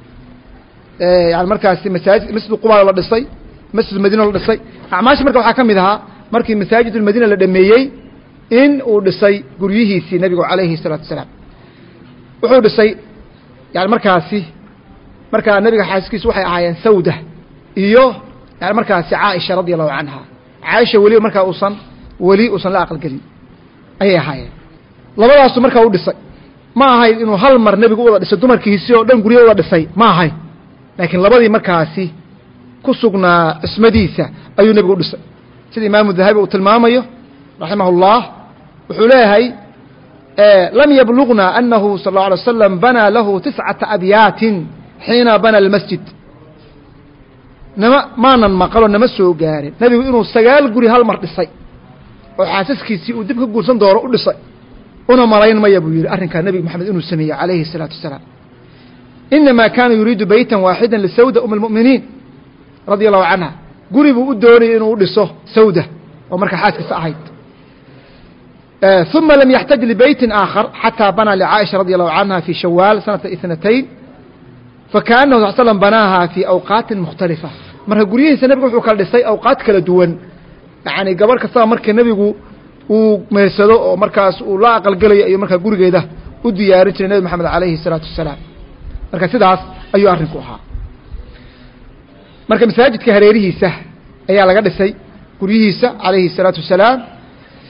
S1: yani markaasi masjid Quba la dhisay masjid Madiina la dhisay acmaash marka waxa kamid aha markii masaajid Madiina la dhameeyay in uu dhisay guriyihiisii nabiga calayhi salaatu wasalaam wuxuu dhisay yani markaasi marka nabiga xaaskiisu waxay ahaayeen Sawda iyo yani markaasi Aisha radiyallahu anha Aisha wali marka uusan la aqal galin ayay ahaayeen labadaas marka uu dhisay ma ahayd inuu hal mar nabigu wada dhisay dumarkiisii oo dhan guriyo wada dhisay ma ahayd laakiin labadii markaasi ku sugnaa ismadiisa ayuu nabigu dhisay sida Imam Dhahabi uu tilmaamayo rahimahullah wuxuu leeyahay lam yablughna annahu sallallahu alayhi wasallam bana lahu 9 abyatin hina bana almasjid maanan maqalo nama soo gaarin nabigu inuu 9 guri hal mar dhisay oo xaasaskiisii uu dib ka guursan doono u dhisay una malayn ma yabu yiri arrinka nabiga maxamed inuu sameeyay calayhi salaatu wasalaam inma kaana yuriidu baytan waahidan li Sawda al-mu'minin radiyallahu anha guri buu u doonay inuu dhiso Sawda oo marka xaaskiisa ahayd ثم لم يحتاج لبيت آخر حتى بنى لعائشة رضي الله عنها في شوال سنة 2 فكأنه صلى الله عليه وسلم بناها في أوقات مختلفة مرة قريه سنبقى وحكال لسي أوقات كلا دوان يعني قبل كسا مركا نبيقو وميسادو ومركاس ولا أقل قلي أيو مركا قريه ده ودي يارنش النبي محمد عليه الصلاة والسلام مركا سيداس أيو أرنكوها مركا مساجد كهريريه سه أيها لقد لسي قريه سه عليه الصلاة والسلام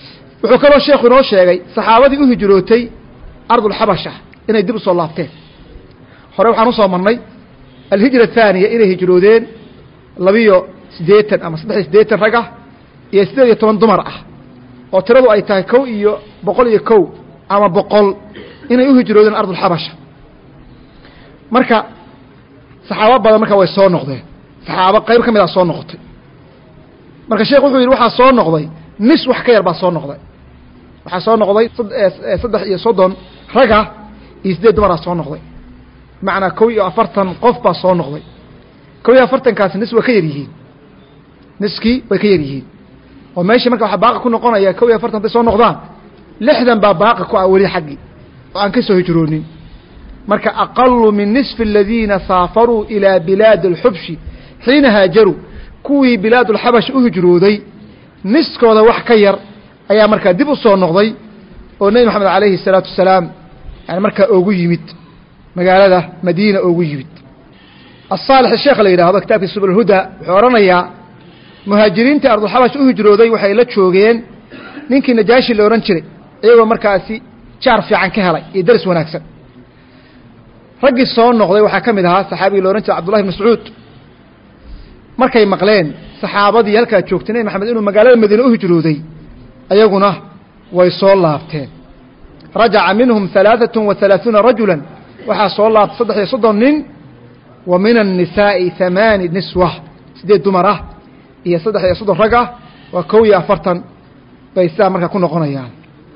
S1: wuxuu kaloo sheekhu inoo sheegay saxaabadii u hijrootay ardul xabasha inay dib u soo laabteen hore waxaan u soo marnay alhijra athaniya inay hijroodeen 82 ama 83 rag ah iyo 18 dumar ah oo tiradu ay tahay 101 ama 100 inay u hijroodeen ardul xabasha marka saxaabo badan marka way soo noqdeen saxaabo qayb kamid ah soo noqotay marka sheekhu wuxuu yiri waxa soo noqday nis wax ka yar baa soo noqday waxa soo noqday 330 raga iyo 8 dumar soo noqday macna 140 qof baa soo noqday 140 kaas nis way ka yar yihiin niski way ka yar yihiin oo meeshii marka waxa baaqi ku noqonaya 140 bay soo noqdaan 60 baa baaqi ku awali xaqi oo aan ka soo hijroonin marka aqallu min nisfi alladhina safaru ila bilad al-hubsh hina hajaru kuwii bilad al-habash u hijrooday niskooda wax ka yar ayaa marka dib u soo noqday oo nabi maxamed alayhi salatu wasalaam yani marka ugu yimid magaalada Madiina ugu yimid as-salih sheekh la yiraahdo kitaabka subul huda wuxuu oranayaa muhaajiriinta ardul habash u hijrooday waxay la joogeen ninkii najaashi la oran jiray iyagoo markaasi jaar fiican ka helay iyo daris wanaagsan ragii soo noqday waxa kamid ahaa saxaabi la oran jiray Abdullah ibn Mas'ud markay maqleen saxaabadii halka joogtay maxamed inuu magaalada Madiina u hijrooday ayaguna way soo laabteen raja'a minhum 33 rajulan waxa soo laabtay 33 nin wa min an-nisaa'i 8 niswa sidee dumar ah iyo 33 rag ah wa 140 bay saa marka ku noqonayaan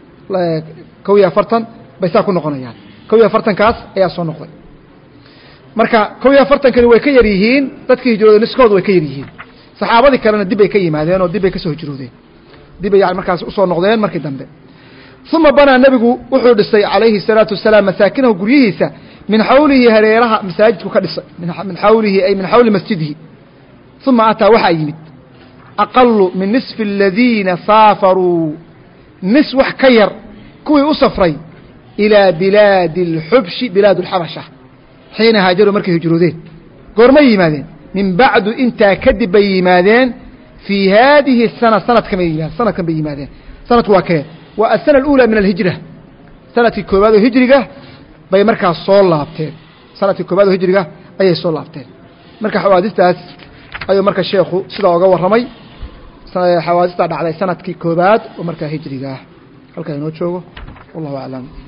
S1: 140 bay saa ku noqonayaan 140 kaas ayaa soo noqday marka 140 kani way ka yar yihiin dadkii hijrooday niskoodu way ka yar yihiin saxaabadii kalena dib ay ka yimaadeen oo dib ay ka soo hijroodeen dib ay markaas u soo noqdeen markii dambe thumma bana nabigu wuxuu dhisay calayhi salatu wasalaam masaakinahu guryihiisa min hawlihi hareeraha masaajidku ka dhisay min hawlihi ay min hawli masjidihi thumma ata waxa yimid aqallu min nisfi alladhina safaru nis wax ka yar kuwii u safray ila bilad al-hubsh bilad al-habasha hina hajaru markii hijroodeen goorma yimaadeen min ba'du inta kadib yimaadeen fi hadhihi as-sana sanad kan yimaadeen sanadku waa kee waa as-sana al-ula min al-hijra sanadkii koobaad oo hijriga bay markaas soo laabteen sanadkii koobaad oo hijriga ayay soo laabteen marka xawaadistaas ayuu marka sheekhu sida uga waramay xawaadista dhacday sanadkii koobaad oo marka hijriga halka inoo joogo wallahu a'lam